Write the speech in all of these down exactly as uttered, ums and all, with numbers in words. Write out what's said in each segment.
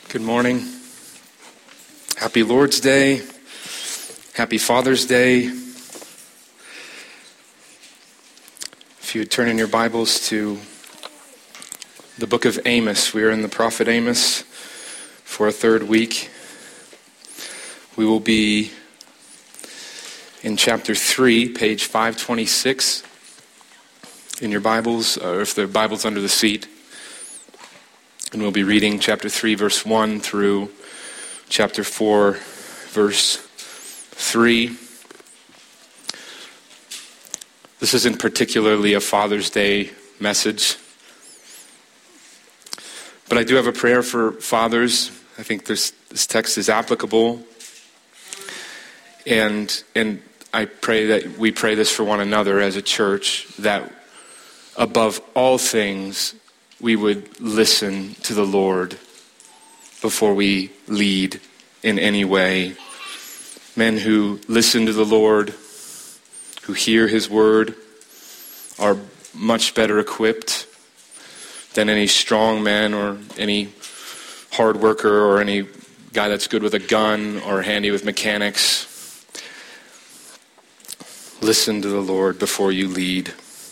Good morning. Happy Lord's Day. Happy Father's Day. If you would turn in your Bibles to the book of Amos. We are in the prophet Amos for a third week. We will be in chapter three, page five twenty-six in your Bibles, or if the Bible's under the seat. And we'll be reading chapter three, verse one through chapter four, verse three. This isn't particularly a Father's Day message, but I do have a prayer for fathers. I think this, this text is applicable. And, and I pray that we pray this for one another as a church, that above all things, we would listen to the Lord before we lead in any way. Men who listen to the Lord, who hear his word, are much better equipped than any strong man or any hard worker or any guy that's good with a gun or handy with mechanics. Listen to the Lord before you lead.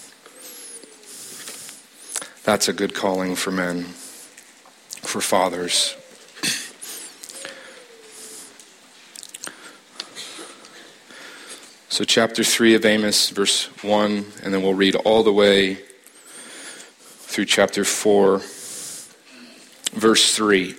That's a good calling for men, for fathers. So chapter three of Amos, verse one, and then we'll read all the way through chapter four, verse three.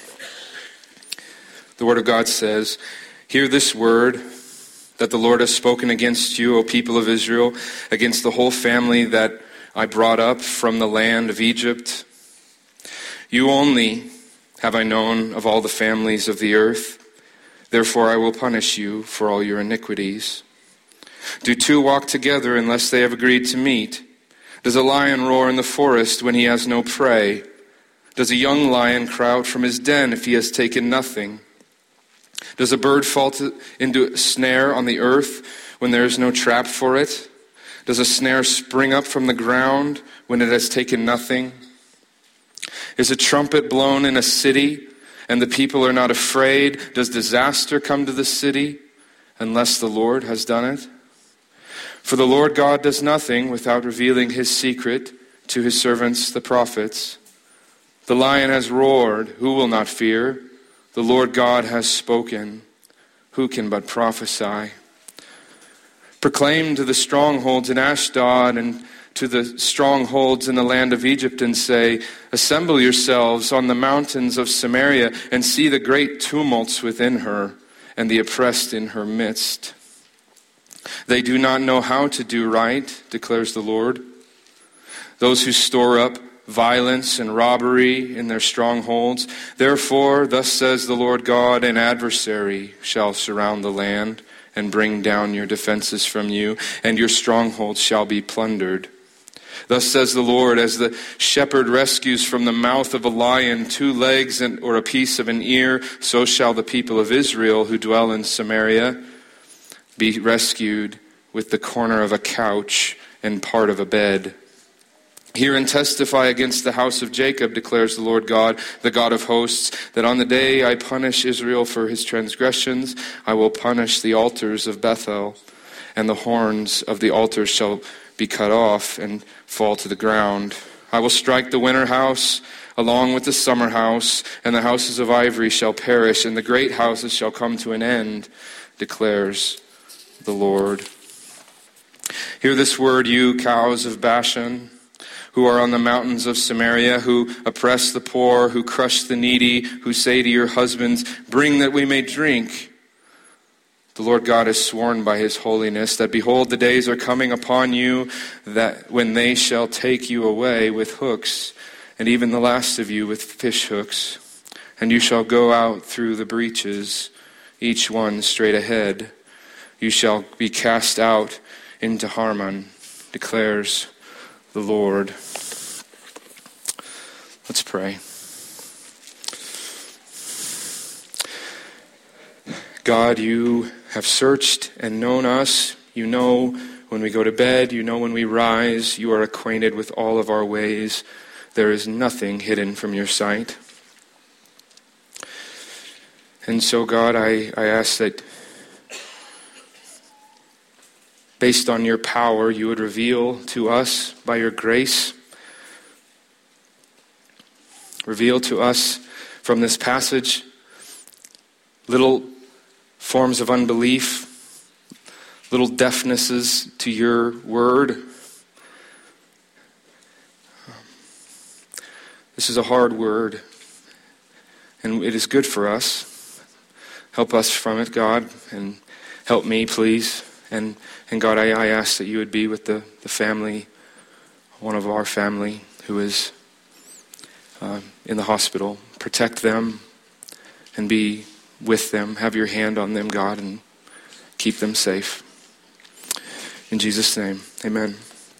The word of God says, "Hear this word that the Lord has spoken against you, O people of Israel, against the whole family that I brought up from the land of Egypt. You only have I known of all the families of the earth. Therefore I will punish you for all your iniquities. Do two walk together unless they have agreed to meet? Does a lion roar in the forest when he has no prey? Does a young lion cry from his den if he has taken nothing? Does a bird fall to, into a snare on the earth when there is no trap for it? Does a snare spring up from the ground when it has taken nothing? Is a trumpet blown in a city and the people are not afraid? Does disaster come to the city unless the Lord has done it? For the Lord God does nothing without revealing his secret to his servants the prophets. The lion has roared, who will not fear? The Lord God has spoken, who can but prophesy? Proclaim to the strongholds in Ashdod and to the strongholds in the land of Egypt and say, assemble yourselves on the mountains of Samaria and see the great tumults within her and the oppressed in her midst. They do not know how to do right, declares the Lord. Those who store up violence and robbery in their strongholds. Therefore, thus says the Lord God, an adversary shall surround the land and bring down your defenses from you, and your strongholds shall be plundered. Thus says the Lord, as the shepherd rescues from the mouth of a lion two legs and, or a piece of an ear, so shall the people of Israel who dwell in Samaria be rescued with the corner of a couch and part of a bed. Hear and testify against the house of Jacob, declares the Lord God, the God of hosts, that on the day I punish Israel for his transgressions, I will punish the altars of Bethel, and the horns of the altars shall be cut off and fall to the ground. I will strike the winter house along with the summer house, and the houses of ivory shall perish, and the great houses shall come to an end, declares the Lord. Hear this word, you cows of Bashan, who are on the mountains of Samaria, who oppress the poor, who crush the needy, who say to your husbands, bring that we may drink. The Lord God has sworn by his holiness that, behold, the days are coming upon you that when they shall take you away with hooks, and even the last of you with fish hooks, and you shall go out through the breaches, each one straight ahead. You shall be cast out into Harmon, declares the Lord. Let's pray. God, you have searched and known us. You know when we go to bed. You know when we rise. You are acquainted with all of our ways. There is nothing hidden from your sight. And so, God, I, I ask that based on your power, you would reveal to us by your grace, reveal to us from this passage little forms of unbelief, little deafnesses to your word. This is a hard word, and it is good for us. Help us from it, God, and help me, please. And and God, I, I ask that you would be with the, the family, one of our family who is uh, in the hospital. Protect them and be with them. Have your hand on them, God, and keep them safe. In Jesus' name, amen.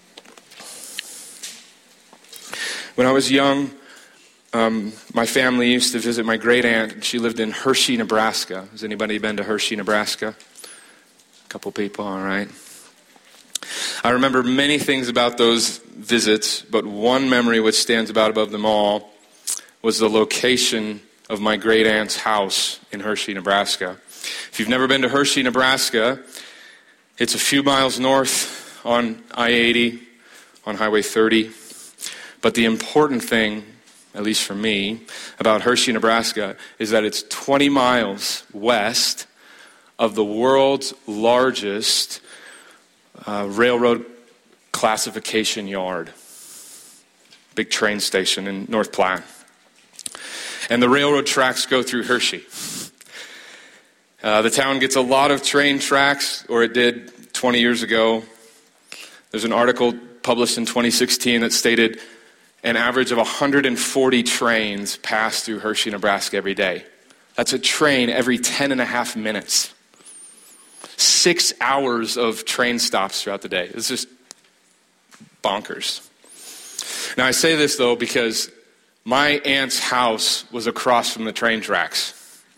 When I was young, Um, my family used to visit my great aunt. She lived in Hershey, Nebraska. Has anybody been to Hershey, Nebraska? A couple people, all right. I remember many things about those visits, but one memory which stands out above them all was the location of my great aunt's house in Hershey, Nebraska. If you've never been to Hershey, Nebraska, it's a few miles north on I eighty, on Highway thirty. But the important thing, at least for me, about Hershey, Nebraska, is that it's twenty miles west of the world's largest uh, railroad classification yard. Big train station in North Platte. And the railroad tracks go through Hershey. Uh, the town gets a lot of train tracks, or it did twenty years ago. There's an article published in twenty sixteen that stated an average of one hundred forty trains pass through Hershey, Nebraska every day. That's a train every ten and a half minutes. Six hours of train stops throughout the day. It's just bonkers. Now I say this though because my aunt's house was across from the train tracks.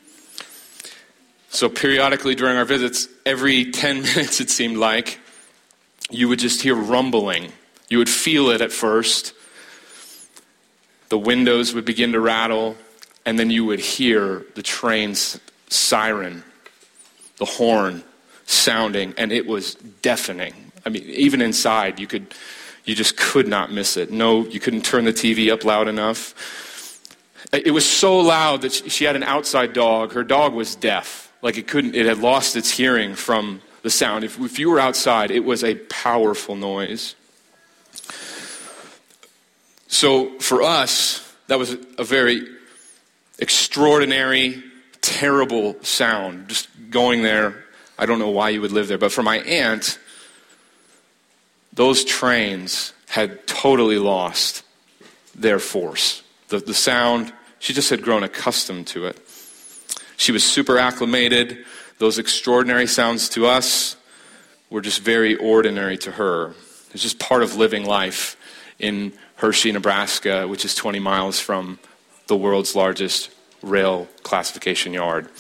So periodically during our visits, every ten minutes it seemed like, you would just hear rumbling. You would feel it at first. The windows would begin to rattle, and then you would hear the train's siren, the horn sounding, and it was deafening. I mean, even inside, you could, you just could not miss it. No, you couldn't turn the T V up loud enough. It was so loud that she had an outside dog. Her dog was deaf. Like it couldn't, it had lost its hearing from the sound. If, if you were outside, it was a powerful noise. So for us, that was a very extraordinary, terrible sound. Just going there, I don't know why you would live there. But for my aunt, those trains had totally lost their force. The, the sound, she just had grown accustomed to it. She was super acclimated. Those extraordinary sounds to us were just very ordinary to her. It's just part of living life in Hershey, Nebraska, which is twenty miles from the world's largest rail classification yard.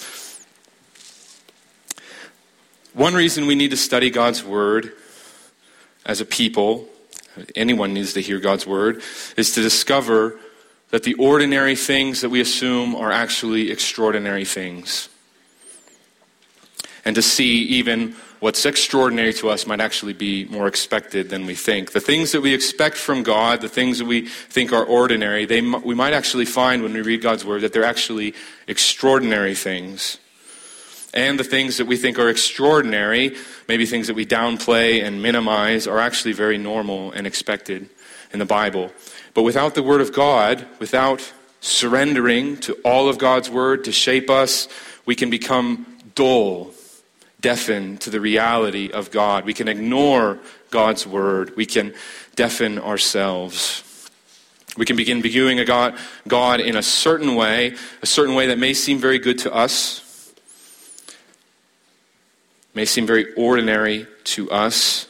One reason we need to study God's word as a people, anyone needs to hear God's word, is to discover that the ordinary things that we assume are actually extraordinary things. And to see even what's extraordinary to us might actually be more expected than we think. The things that we expect from God, the things that we think are ordinary, they we might actually find when we read God's word that they're actually extraordinary things. And the things that we think are extraordinary, maybe things that we downplay and minimize, are actually very normal and expected in the Bible. But without the word of God, without surrendering to all of God's word to shape us, we can become dull, deafen to the reality of God. We can ignore God's word. We can deafen ourselves. We can begin viewing a God, God in a certain way, a certain way that may seem very good to us, may seem very ordinary to us.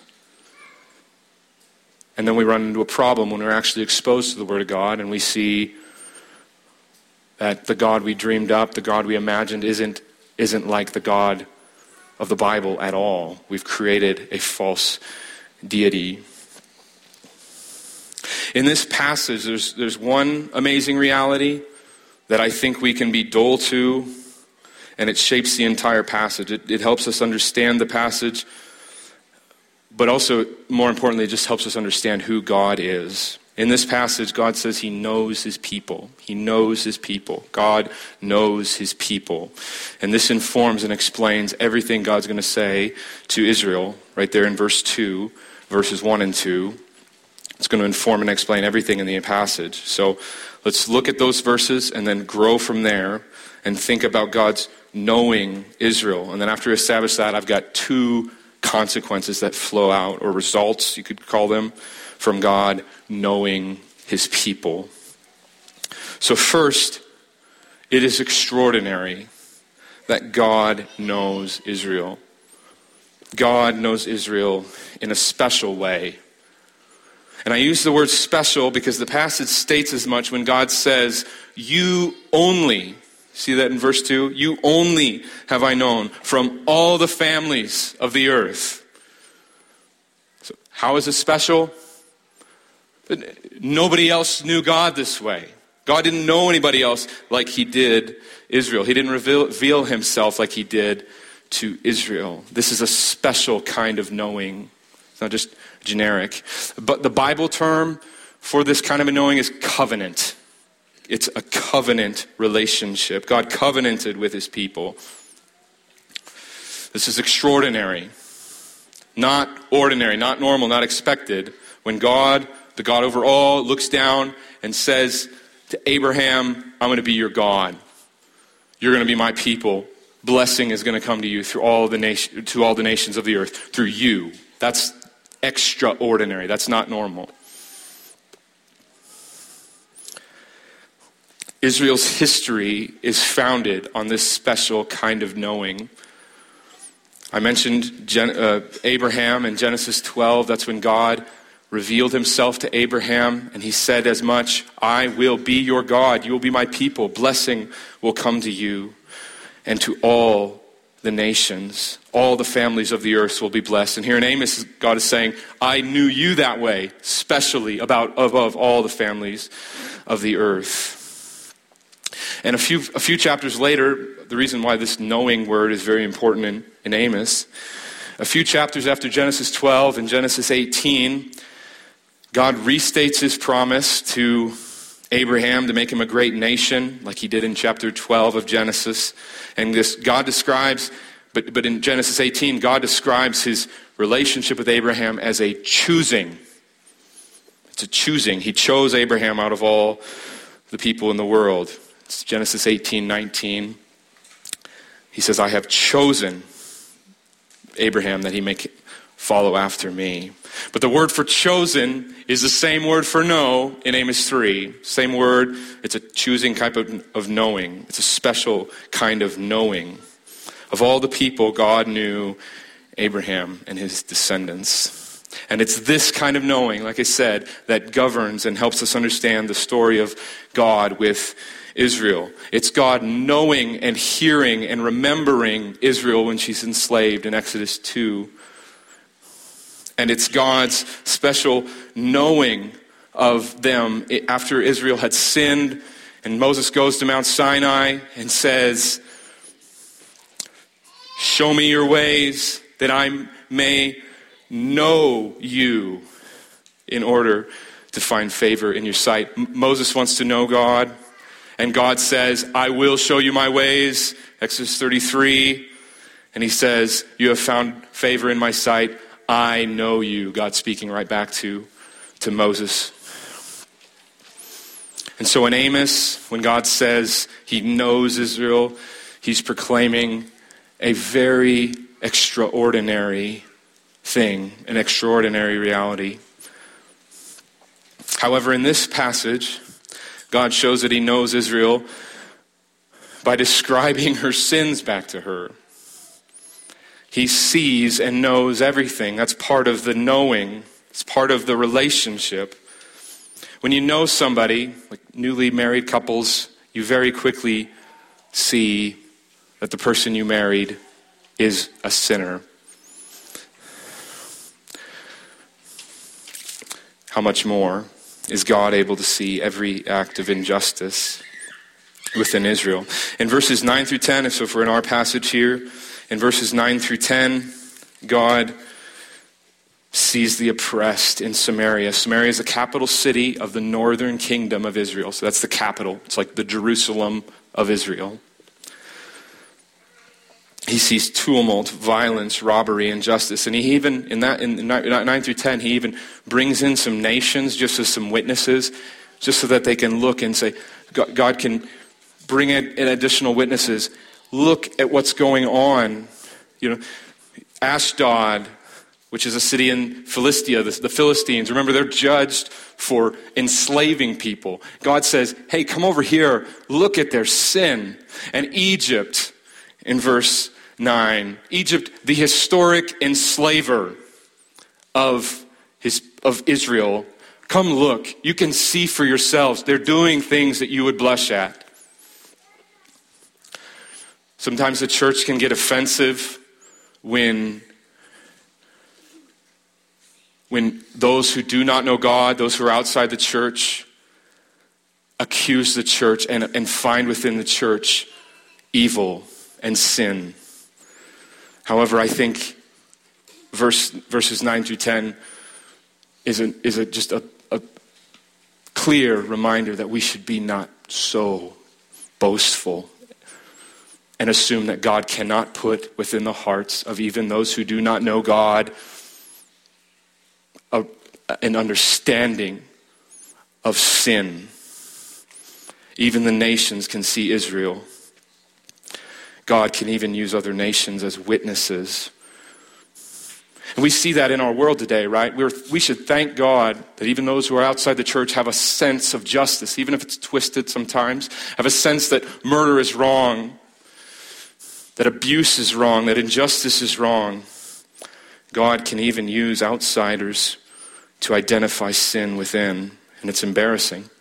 And then we run into a problem when we're actually exposed to the word of God and we see that the God we dreamed up, the God we imagined, isn't, isn't like the God of the Bible at all. We've created a false deity. In this passage, there's, there's one amazing reality that I think we can be dull to, and it shapes the entire passage. It, it helps us understand the passage, but also, more importantly, it just helps us understand who God is. In this passage, God says he knows his people. He knows his people. God knows his people. And this informs and explains everything God's going to say to Israel, right there in verse two, verses one and two. It's going to inform and explain everything in the passage. So let's look at those verses and then grow from there and think about God's knowing Israel. And then after we establish that, I've got two consequences that flow out, or results, you could call them, from God knowing his people. So first, it is extraordinary that God knows Israel. God knows Israel in a special way. And I use the word special because the passage states as much when God says, you only, see that in verse two? You only have I known from all the families of the earth. So how is it special? Nobody else knew God this way. God didn't know anybody else like he did Israel. He didn't reveal, reveal himself like he did to Israel. This is a special kind of knowing. It's not just generic. But the Bible term for this kind of a knowing is covenant. It's a covenant relationship. God covenanted with his people. This is extraordinary. Not ordinary, not normal, not expected. When God, the God over all, looks down and says to Abraham, I'm going to be your God. You're going to be my people. Blessing is going to come to you through all the nation, to all the nations of the earth, through you. That's extraordinary. That's not normal. Israel's history is founded on this special kind of knowing. I mentioned Gen- uh, Abraham in Genesis twelve. That's when God revealed himself to Abraham, and he said as much, I will be your God. You will be my people. Blessing will come to you and to all the nations. All the families of the earth will be blessed. And here in Amos, God is saying, I knew you that way, specially about above all the families of the earth. And a few a few chapters later, the reason why this knowing word is very important in, in Amos, a few chapters after Genesis twelve, in Genesis eighteen, God restates his promise to Abraham to make him a great nation, like he did in chapter twelve of Genesis. And this God describes, but, but in Genesis eighteen, God describes his relationship with Abraham as a choosing. It's a choosing. He chose Abraham out of all the people in the world. It's Genesis eighteen nineteen. He says, I have chosen Abraham that he may follow after me. But the word for chosen is the same word for know in Amos three. Same word. It's a choosing type of, of knowing. It's a special kind of knowing. Of all the people, God knew Abraham and his descendants. And it's this kind of knowing, like I said, that governs and helps us understand the story of God with Israel. It's God knowing and hearing and remembering Israel when she's enslaved in Exodus two. And it's God's special knowing of them after Israel had sinned. And Moses goes to Mount Sinai and says, show me your ways that I may know you in order to find favor in your sight. M- Moses wants to know God. And God says, I will show you my ways. Exodus thirty-three. And he says, you have found favor in my sight. I know you. God speaking right back to, to Moses. And so in Amos, when God says he knows Israel, he's proclaiming a very extraordinary thing, an extraordinary reality. However, in this passage, God shows that he knows Israel by describing her sins back to her. He sees and knows everything. That's part of the knowing. It's part of the relationship. When you know somebody, like newly married couples, you very quickly see that the person you married is a sinner. How much more is God able to see every act of injustice? within Israel. In verses nine through ten, so if we're in our passage here, in verses nine through ten, God sees the oppressed in Samaria. Samaria is the capital city of the northern kingdom of Israel. So that's the capital. It's like the Jerusalem of Israel. He sees tumult, violence, robbery, injustice. And he even, in that, in nine through ten, he even brings in some nations just as some witnesses, just so that they can look and say, God can bring in additional witnesses. Look at what's going on. You know, Ashdod, which is a city in Philistia, the, the Philistines. Remember, they're judged for enslaving people. God says, hey, come over here. Look at their sin. And Egypt, in verse nine, Egypt, the historic enslaver of his of Israel, come look. You can see for yourselves. They're doing things that you would blush at. Sometimes the church can get offensive when, when those who do not know God, those who are outside the church, accuse the church and, and find within the church evil and sin. However, I think verse, verses nine through ten is, a, is a, just a, a clear reminder that we should be not so boastful and assume that God cannot put within the hearts of even those who do not know God a, an understanding of sin. Even the nations can see Israel. God can even use other nations as witnesses. And we see that in our world today, right? We're, we should thank God that even those who are outside the church have a sense of justice, even if it's twisted sometimes, have a sense that murder is wrong, that abuse is wrong, that injustice is wrong. God can even use outsiders to identify sin within, and it's embarrassing.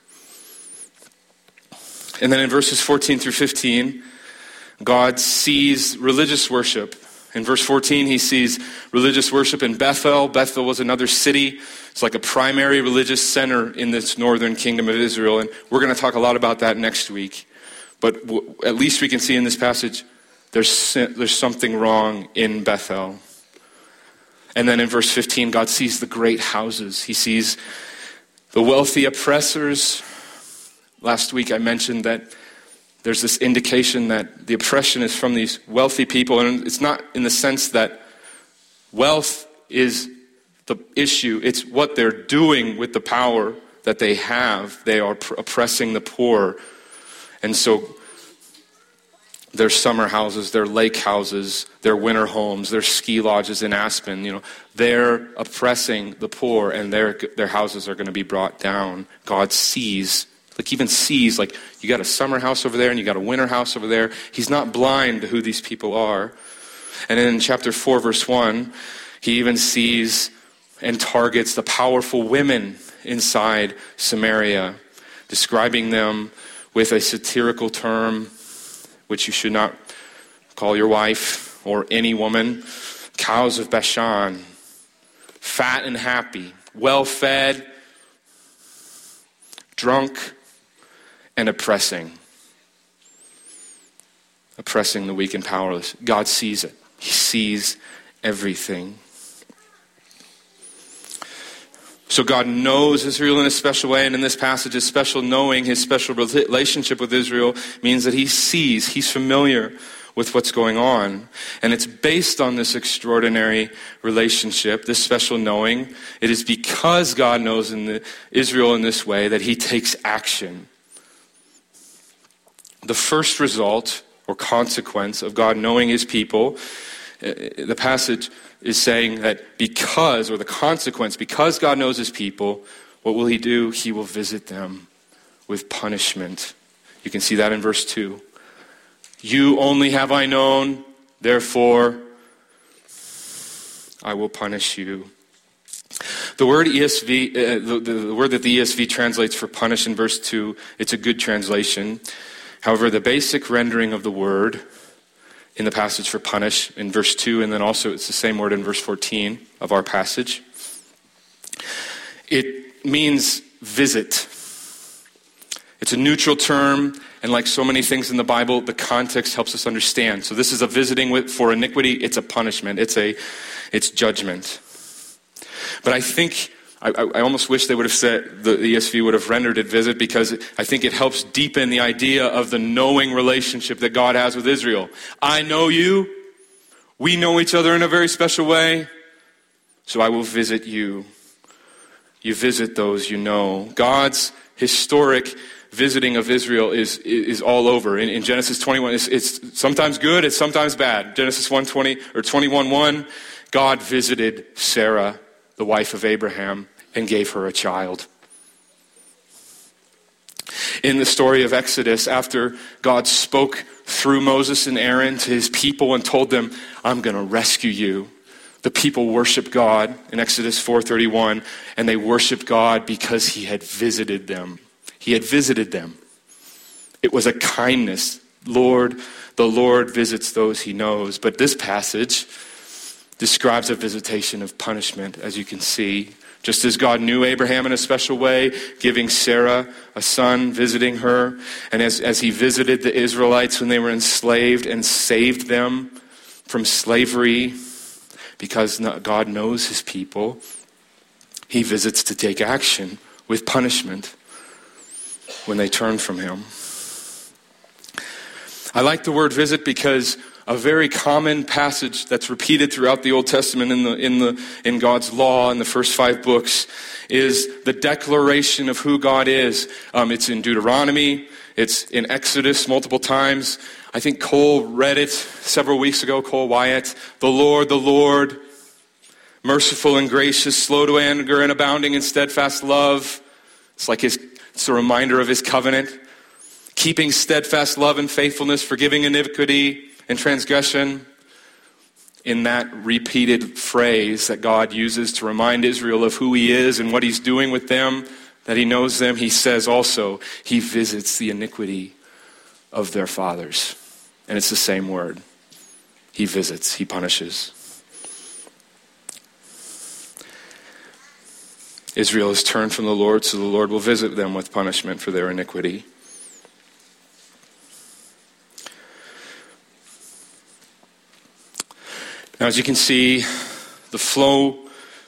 And then in verses fourteen through fifteen, God sees religious worship. In verse fourteen, he sees religious worship in Bethel. Bethel was another city. It's like a primary religious center in this northern kingdom of Israel. And we're going to talk a lot about that next week. But w- at least we can see in this passage, there's, there's something wrong in Bethel. And then in verse fifteen, God sees the great houses. He sees the wealthy oppressors. Last week I mentioned that there's this indication that the oppression is from these wealthy people, and it's not in the sense that wealth is the issue. It's what they're doing with the power that they have. They are oppressing the poor. And so their summer houses, their lake houses, their winter homes, their ski lodges in Aspen, you know, they're oppressing the poor, and their their houses are going to be brought down. God sees Like even sees, like you got a summer house over there and you got a winter house over there. He's not blind to who these people are. And then in chapter four, verse one, he even sees and targets the powerful women inside Samaria, describing them with a satirical term, which you should not call your wife or any woman, cows of Bashan, fat and happy, well-fed, drunk, and oppressing. Oppressing the weak and powerless. God sees it. He sees everything. So God knows Israel in a special way, and in this passage, his special knowing, his special relationship with Israel means that he sees, he's familiar with what's going on. And it's based on this extraordinary relationship, this special knowing. It is because God knows in the, Israel in this way that he takes action. The first result or consequence of God knowing his people, the passage is saying that because, or the consequence, because God knows his people, what will he do? He will visit them with punishment. You can see that in verse two. You only have I known, therefore I will punish you. The word E S V, uh, the, the, the word that the E S V translates for punish in verse two, it's a good translation. However, the basic rendering of the word in the passage for punish in verse two, and then also it's the same word in verse fourteen of our passage, it means visit. It's It's a neutral term, and like so many things in the Bible, the context helps us understand. So this is a visiting with, for iniquity. It's a punishment. It's a, it's judgment. But I think, I, I almost wish they would have said, the E S V would have rendered it visit, because I think it helps deepen the idea of the knowing relationship that God has with Israel. I know you. We know each other in a very special way. So I will visit you. You visit those you know. God's historic visiting of Israel is is all over. In, in Genesis twenty-one, it's, it's sometimes good, it's sometimes bad. Genesis one twenty or twenty-one one, God visited Sarah, the wife of Abraham, and gave her a child. In the story of Exodus, after God spoke through Moses and Aaron to his people and told them, I'm going to rescue you, the people worshiped God in Exodus four thirty-one, and they worshiped God because he had visited them. He had visited them. It was a kindness. Lord, the Lord visits those he knows. But this passage describes a visitation of punishment, as you can see. Just as God knew Abraham in a special way, giving Sarah a son, visiting her, and as, as he visited the Israelites when they were enslaved and saved them from slavery, because God knows his people, he visits to take action with punishment when they turn from him. I like the word visit because a very common passage that's repeated throughout the Old Testament in the in the in God's law in the first five books is the declaration of who God is. Um, it's in Deuteronomy. It's in Exodus multiple times. I think Cole read it several weeks ago, Cole Wyatt. The Lord, the Lord, merciful and gracious, slow to anger and abounding in steadfast love. It's like his, it's a reminder of his covenant. Keeping steadfast love and faithfulness, forgiving iniquity and transgression. In that repeated phrase that God uses to remind Israel of who he is and what he's doing with them, that he knows them, he says also, he visits the iniquity of their fathers. And it's the same word. He visits, he punishes. Israel has turned from the Lord, so the Lord will visit them with punishment for their iniquity. Now, as you can see, the flow,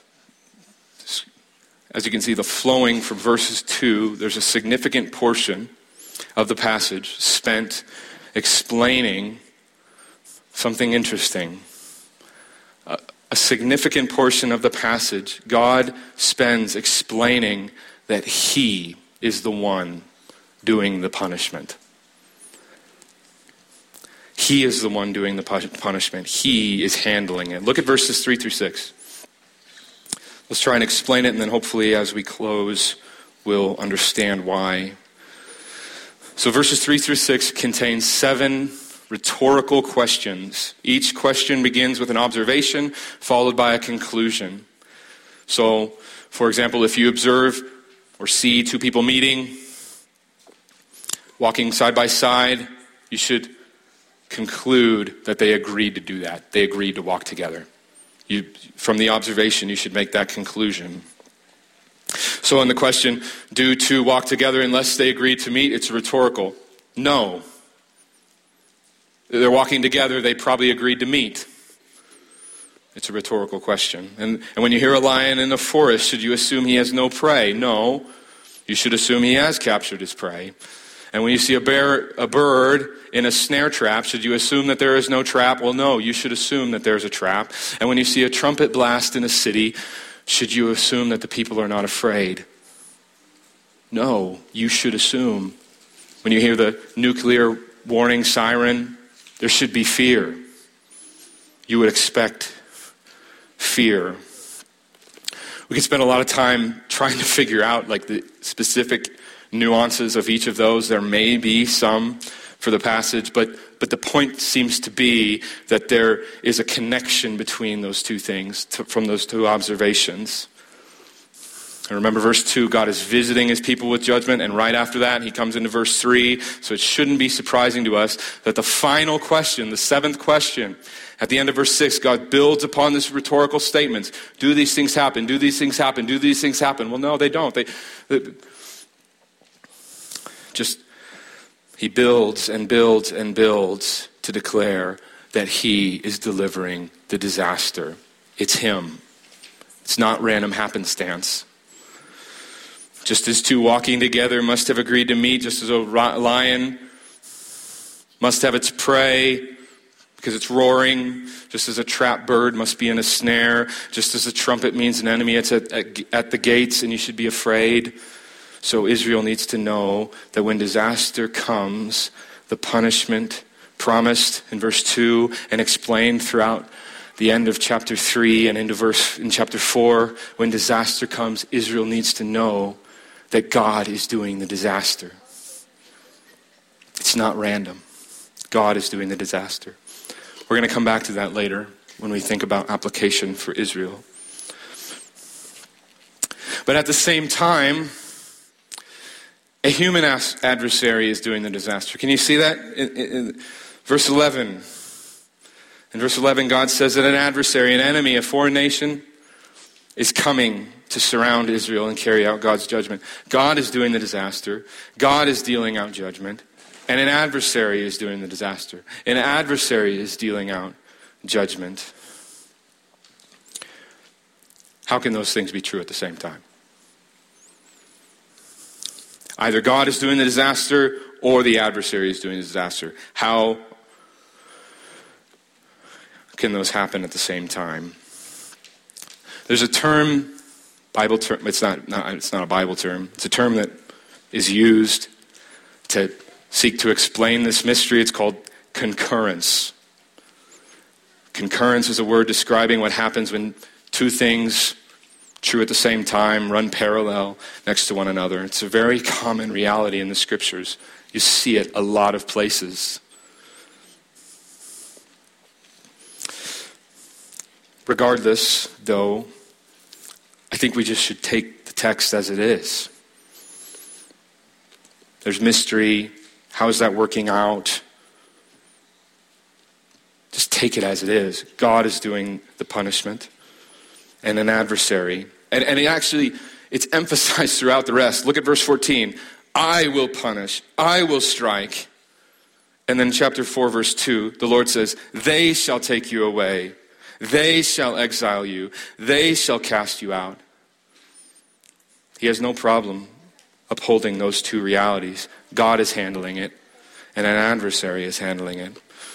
as you can see, the flowing from verses two, there's a significant portion of the passage spent explaining something interesting. Uh, a significant portion of the passage, God spends explaining that he is the one doing the punishment. He is the one doing the punishment. He is handling it. Look at verses three through six. Let's try and explain it, and then hopefully as we close, we'll understand why. So verses three through six contain seven rhetorical questions. Each question begins with an observation, followed by a conclusion. So, for example, if you observe or see two people meeting, walking side by side, you should conclude that they agreed to do that. They agreed to walk together. You, from the observation, you should make that conclusion. So in the question, do two walk together unless they agree to meet? It's rhetorical. No. They're walking together, they probably agreed to meet. It's a rhetorical question. And, and when you hear a lion in the forest, should you assume he has no prey? No. You should assume he has captured his prey. And when you see a bear, a bird in a snare trap, should you assume that there is no trap? Well, no, you should assume that there's a trap. And when you see a trumpet blast in a city, should you assume that the people are not afraid? No, you should assume. When you hear the nuclear warning siren, there should be fear. You would expect fear. We could spend a lot of time trying to figure out like the specific nuances of each of those. There may be some for the passage, but but the point seems to be that there is a connection between those two things, to, from those two observations. And remember verse two, God is visiting his people with judgment, and right after that he comes into verse three, so it shouldn't be surprising to us that the final question, the seventh question, at the end of verse six, God builds upon this rhetorical statements. Do these things happen? Do these things happen? Do these things happen? Well, no, they don't. They... they Just He builds and builds and builds to declare that he is delivering the disaster. It's him. It's not random happenstance. Just as two walking together must have agreed to meet, just as a lion must have its prey because it's roaring, just as a trapped bird must be in a snare, just as a trumpet means an enemy it's at, at, at the gates and you should be afraid. So Israel needs to know that when disaster comes, the punishment promised in verse two and explained throughout the end of chapter three and into verse in chapter four, when disaster comes, Israel needs to know that God is doing the disaster. It's not random. God is doing the disaster. We're going to come back to that later when we think about application for Israel. But at the same time, a human adversary is doing the disaster. Can you see that? In, in, in verse eleven. In verse eleven, God says that an adversary, an enemy, a foreign nation is coming to surround Israel and carry out God's judgment. God is doing the disaster. God is dealing out judgment. And an adversary is doing the disaster. An adversary is dealing out judgment. How can those things be true at the same time? Either God is doing the disaster or the adversary is doing the disaster. How can those happen at the same time? There's a term, Bible term, it's not, not, it's not a Bible term. It's a term that is used to seek to explain this mystery. It's called concurrence. Concurrence is a word describing what happens when two things true at the same time, run parallel next to one another. It's a very common reality in the scriptures. You see it a lot of places. Regardless, though, I think we just should take the text as it is. There's mystery. How is that working out? Just take it as it is. God is doing the punishment. And an adversary. And, and it actually, it's emphasized throughout the rest. Look at verse fourteen. I will punish. I will strike. And then chapter four, verse two, the Lord says, they shall take you away. They shall exile you. They shall cast you out. He has no problem upholding those two realities. God is handling it, and an adversary is handling it.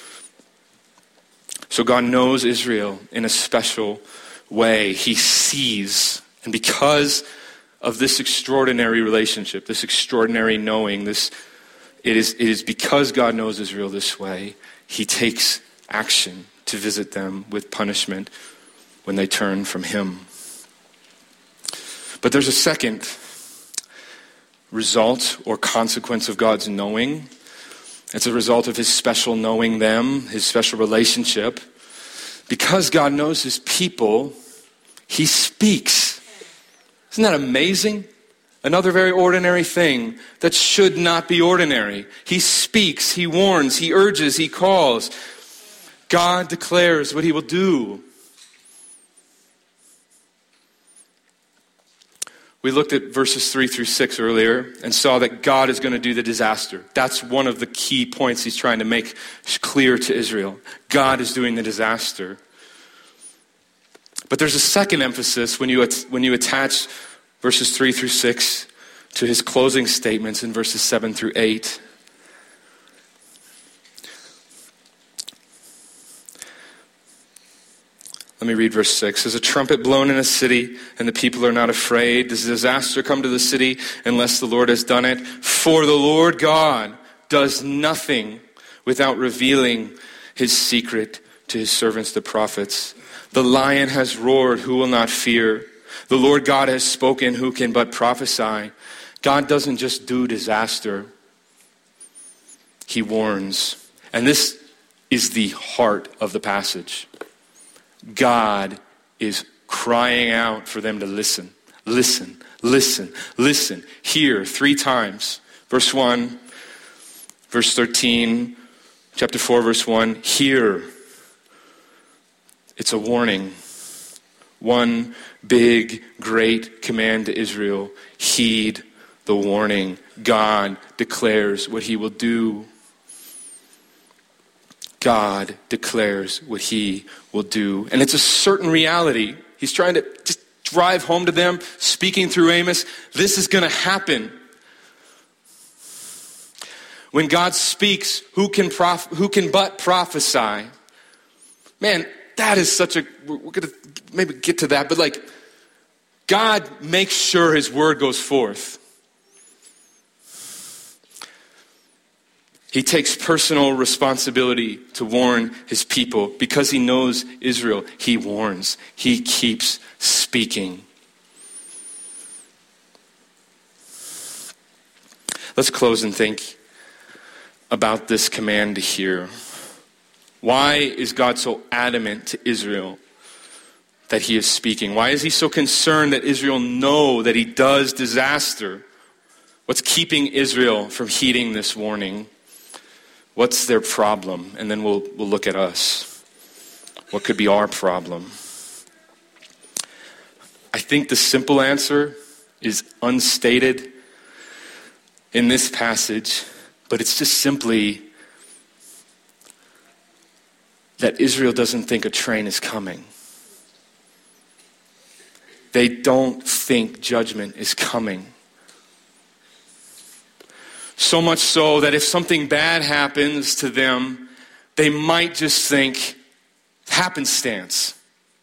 So God knows Israel in a special way. He sees, and because of this extraordinary relationship, this extraordinary knowing, this it is, it is because God knows Israel this way, he takes action to visit them with punishment when they turn from him. But there's a second result or consequence of God's knowing. It's a result of his special knowing them, his special relationship. Because God knows his people, he speaks. Isn't that amazing? Another very ordinary thing that should not be ordinary. He speaks, he warns, he urges, he calls. God declares what he will do. We looked at verses three through six earlier and saw that God is going to do the disaster. That's one of the key points he's trying to make clear to Israel. God is doing the disaster. But there's a second emphasis when you when you attach verses three through six to his closing statements in verses seven through eight. Let me read verse six. There's a trumpet blown in a city, and the people are not afraid. Does disaster come to the city unless the Lord has done it? For the Lord God does nothing without revealing his secret to his servants, the prophets. The lion has roared, who will not fear? The Lord God has spoken, who can but prophesy? God doesn't just do disaster. He warns. And this is the heart of the passage. God is crying out for them to listen. Listen, listen, listen. Hear three times. Verse one, verse thirteen, chapter four, verse one. Hear. It's a warning. One big, great command to Israel. Heed the warning. God declares what he will do. God declares what he will do. And it's a certain reality. He's trying to just drive home to them, speaking through Amos. This is going to happen. When God speaks, who can prof- who can but prophesy? Man, that is such a, we're going to maybe get to that, but like, God makes sure his word goes forth. He takes personal responsibility to warn his people. Because he knows Israel, he warns. He keeps speaking. Let's close and think about this command to hear. Why is God so adamant to Israel that he is speaking? Why is he so concerned that Israel know that he does disaster? What's keeping Israel from heeding this warning? What's their problem? And then we'll we'll look at us. What could be our problem? I think the simple answer is unstated in this passage, but it's just simply that Israel doesn't think a train is coming. They don't think judgment is coming. So much so that if something bad happens to them, they might just think happenstance.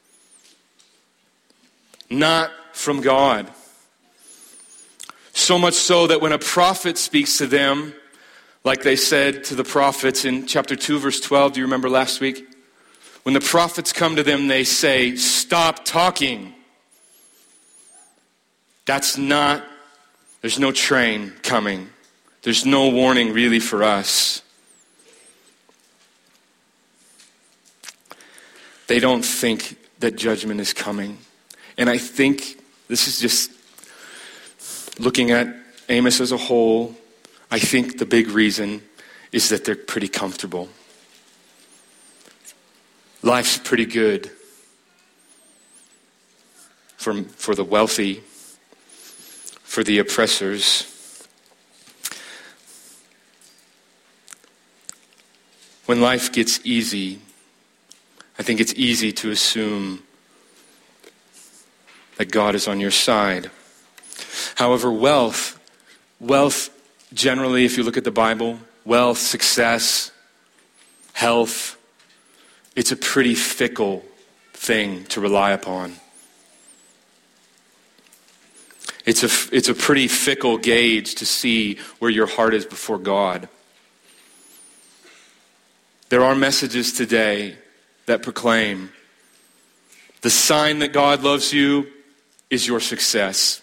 Not from God. So much so that when a prophet speaks to them, like they said to the prophets in chapter two, verse twelve, do you remember last week? When the prophets come to them, they say, stop talking. That's not, there's no train coming. There's no warning really for us. They don't think that judgment is coming. And I think this is just looking at Amos as a whole. I think the big reason is that they're pretty comfortable. Life's pretty good for, for the wealthy, for the oppressors. When life gets easy, I think it's easy to assume that God is on your side. However, wealth, wealth generally, if you look at the Bible, wealth, success, health, it's a pretty fickle thing to rely upon. It's a, it's a pretty fickle gauge to see where your heart is before God. There are messages today that proclaim the sign that God loves you is your success.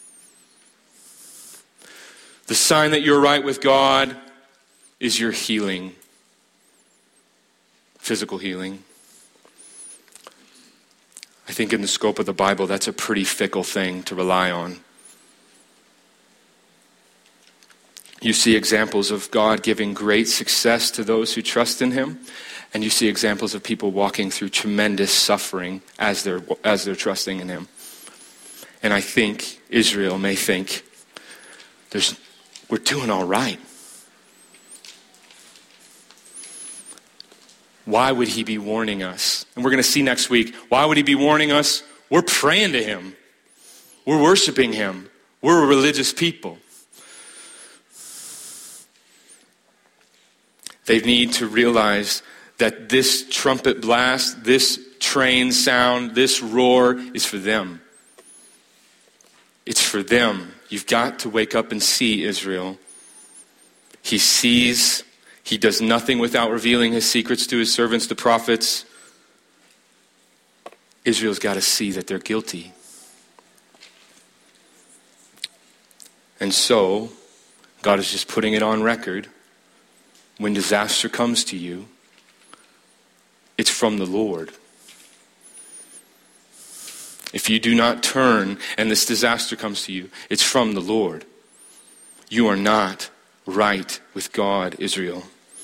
The sign that you're right with God is your healing. Physical healing. I think in the scope of the Bible, that's a pretty fickle thing to rely on. You see examples of God giving great success to those who trust in him, and you see examples of people walking through tremendous suffering as they're as they're trusting in him. And I think Israel may think, "There's, we're doing all right. Why would he be warning us?" And we're going to see next week, why would he be warning us? We're praying to him. We're worshiping him. We're a religious people. They need to realize that this trumpet blast, this train sound, this roar is for them. It's for them. You've got to wake up and see Israel. He sees. He does nothing without revealing his secrets to his servants, the prophets. Israel's got to see that they're guilty. And so, God is just putting it on record. When disaster comes to you, it's from the Lord. If you do not turn and this disaster comes to you, it's from the Lord. You are not right with God, Israel.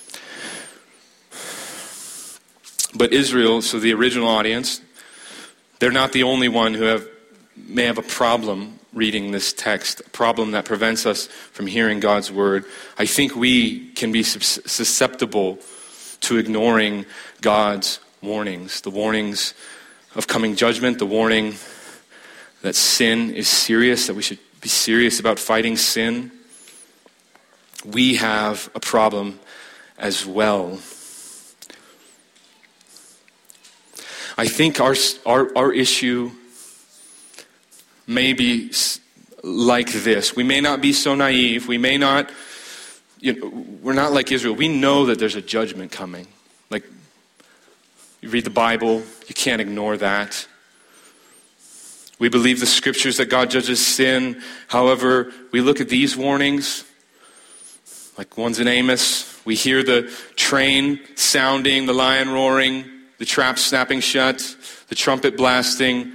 But Israel, so the original audience, they're not the only one who have may have a problem reading this text, a problem that prevents us from hearing God's word. I think we can be susceptible to ignoring God's warnings, the warnings of coming judgment, the warning that sin is serious, that we should be serious about fighting sin. We have a problem as well. I think our our, our issue may be like this. We may not be so naive. We may not, you know, we're not like Israel. We know that there's a judgment coming. Like, you read the Bible, you can't ignore that. We believe the scriptures that God judges sin. However, we look at these warnings, like ones in Amos. We hear the train sounding, the lion roaring, the trap snapping shut, the trumpet blasting,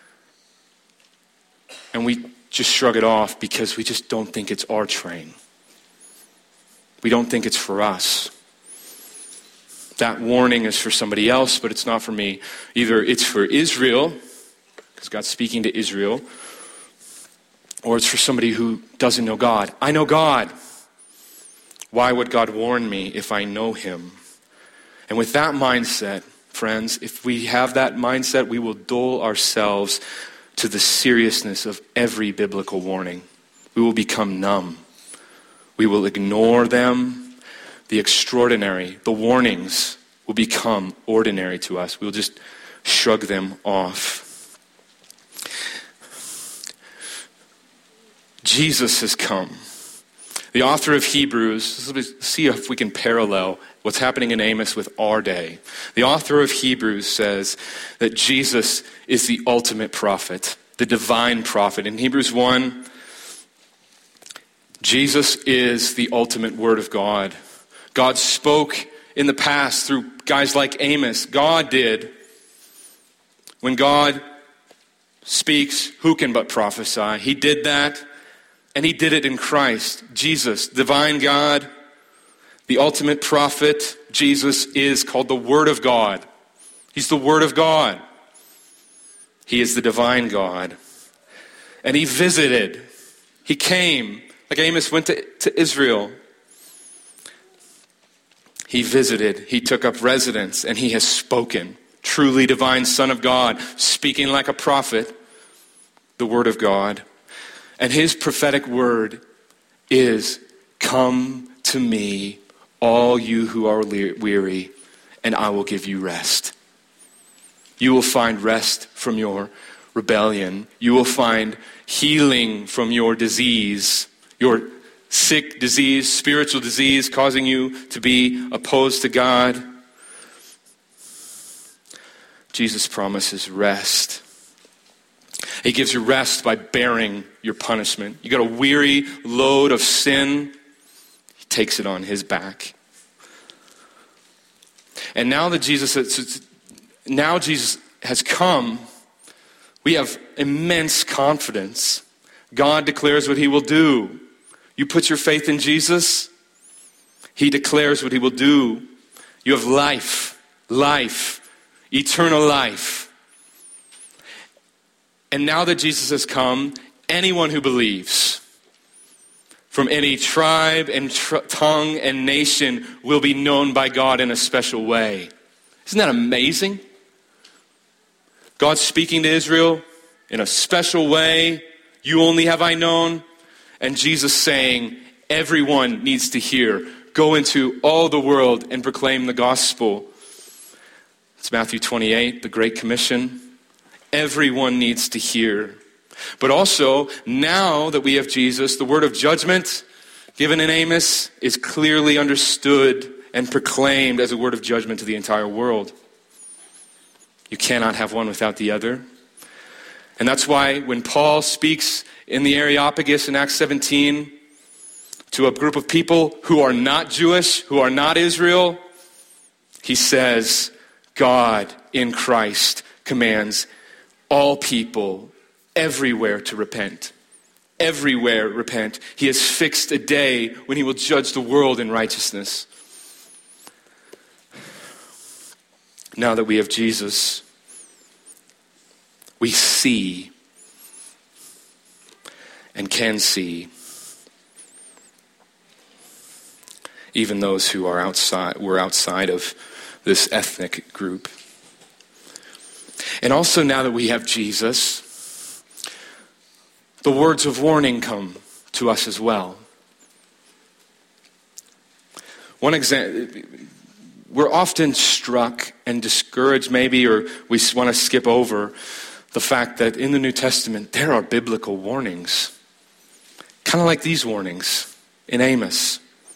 and we just shrug it off because we just don't think it's our train. We don't think it's for us. That warning is for somebody else, but it's not for me. Either it's for Israel, because God's speaking to Israel, or it's for somebody who doesn't know God. I know God. Why would God warn me if I know him? And with that mindset, friends, if we have that mindset, we will dull ourselves to the seriousness of every biblical warning. We will become numb. We will ignore them. The extraordinary, the warnings will become ordinary to us. We'll just shrug them off. Jesus has come. The author of Hebrews, let's see if we can parallel what's happening in Amos with our day. The author of Hebrews says that Jesus is the ultimate prophet, the divine prophet. In Hebrews one, Jesus is the ultimate word of God. God spoke in the past through guys like Amos. God did. When God speaks, who can but prophesy? He did that. And he did it in Christ. Jesus, divine God, the ultimate prophet. Jesus is called the Word of God. He's the Word of God. He is the divine God. And he visited. He came, like Amos went to, to Israel. He visited. He took up residence, and he has spoken. Truly divine Son of God, speaking like a prophet, the Word of God. And his prophetic word is, come to me, all you who are weary, and I will give you rest. You will find rest from your rebellion. You will find healing from your disease, your sick disease, spiritual disease, causing you to be opposed to God. Jesus promises rest. He gives you rest by bearing your punishment. You got a weary load of sin. He takes it on his back. And now that Jesus has, now Jesus has come, we have immense confidence. God declares what he will do. You put your faith in Jesus, he declares what he will do. You have life, life, eternal life. And now that Jesus has come, anyone who believes from any tribe and tr- tongue and nation will be known by God in a special way. Isn't that amazing? God's speaking to Israel in a special way. You only have I known. And Jesus saying, everyone needs to hear. Go into all the world and proclaim the gospel. It's Matthew twenty-eight, the Great Commission. Everyone needs to hear. But also, now that we have Jesus, the word of judgment given in Amos is clearly understood and proclaimed as a word of judgment to the entire world. You cannot have one without the other. And that's why when Paul speaks in the Areopagus in Acts seventeen to a group of people who are not Jewish, who are not Israel, he says, God in Christ commands all people everywhere to repent. Everywhere repent. He has fixed a day when he will judge the world in righteousness. Now that we have Jesus, we see. and can see, even those who are outside, were outside of this ethnic group. And also, now that we have Jesus, the words of warning come to us as well. One example, we're often struck and discouraged maybe, or we want to skip over the fact that in the New Testament, there are biblical warnings. Kind of like these warnings in Amos.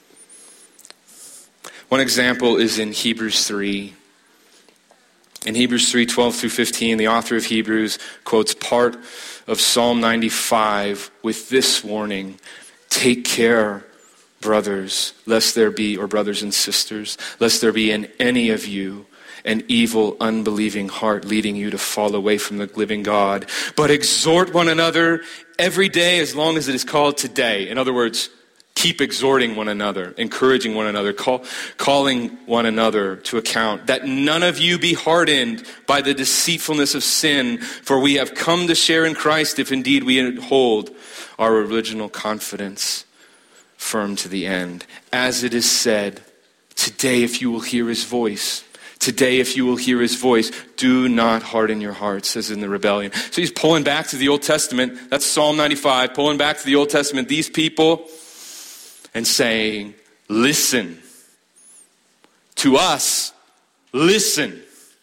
One example is in Hebrews three. In Hebrews three, twelve through fifteen, the author of Hebrews quotes part of Psalm ninety-five with this warning: take care, brothers, lest there be, or brothers and sisters, lest there be in any of you an evil, unbelieving heart leading you to fall away from the living God. But exhort one another every day as long as it is called today. In other words, keep exhorting one another, encouraging one another, call, calling one another to account, that none of you be hardened by the deceitfulness of sin, for we have come to share in Christ if indeed we hold our original confidence firm to the end. As it is said, today if you will hear his voice, today if you will hear his voice, do not harden your hearts as in the rebellion. So he's pulling back to the Old Testament. That's Psalm ninety-five, pulling back to the Old Testament. These people, and saying, listen. To us, listen.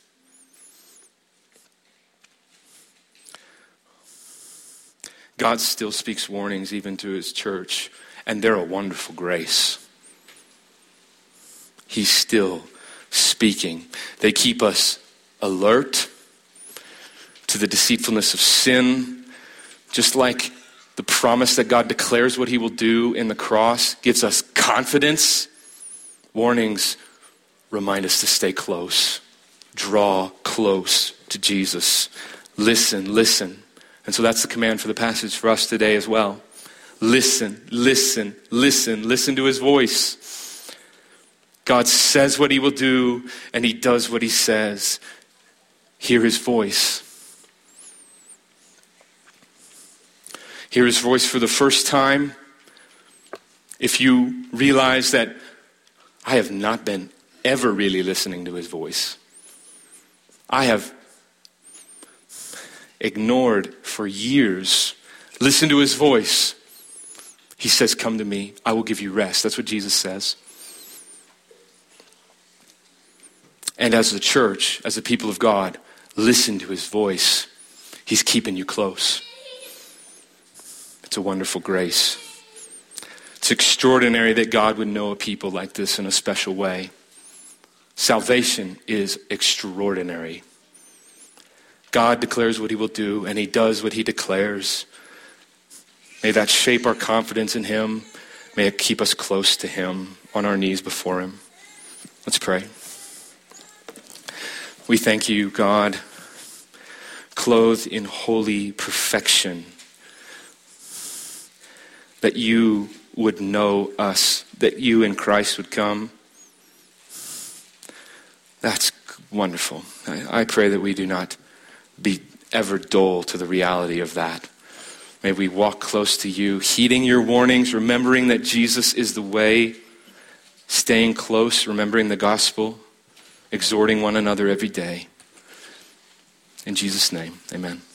God still speaks warnings even to his church, and they're a wonderful grace. He's still speaking. They keep us alert to the deceitfulness of sin, just like the promise that God declares what he will do in the cross gives us confidence. Warnings remind us to stay close, draw close to Jesus. Listen, listen. And so that's the command for the passage for us today as well. Listen, listen, listen, listen to his voice. God says what he will do, and he does what he says. Hear his voice. Hear his voice for the first time. If you realize that I have not been ever really listening to his voice, I have ignored for years, listen to his voice. He says, come to me, I will give you rest. That's what Jesus says. And as the church, as the people of God, listen to his voice. He's keeping you close. It's a wonderful grace. It's extraordinary that God would know a people like this in a special way. Salvation is extraordinary. God declares what he will do, and he does what he declares. May that shape our confidence in him. May it keep us close to him, on our knees before him. Let's pray. We thank you, God, clothed in holy perfection, that you would know us, that you in Christ would come. That's wonderful. I, I pray that we do not be ever dull to the reality of that. May we walk close to you, heeding your warnings, remembering that Jesus is the way, staying close, remembering the gospel, exhorting one another every day. In Jesus' name, amen.